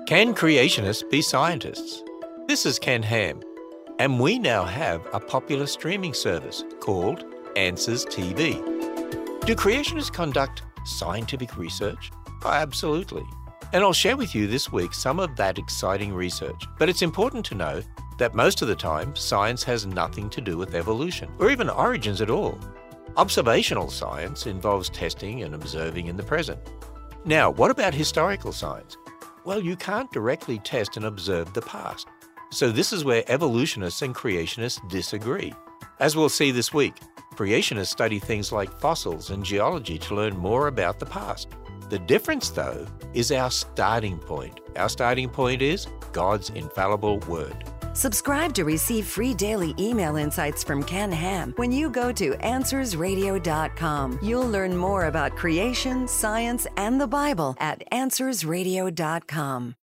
Can creationists be scientists? This is Ken Ham, and we now have a popular streaming service called Answers TV. Do creationists conduct scientific research? Oh, absolutely. And I'll share with you this week some of that exciting research. But it's important to know that most of the time, science has nothing to do with evolution or even origins at all. Observational science involves testing and observing in the present. Now, what about historical science? Well, you can't directly test and observe the past. So this is where evolutionists and creationists disagree. As we'll see this week, creationists study things like fossils and geology to learn more about the past. The difference, though, is our starting point. Our starting point is God's infallible word. Subscribe to receive free daily email insights from Ken Ham when you go to AnswersRadio.com. You'll learn more about creation, science, and the Bible at AnswersRadio.com.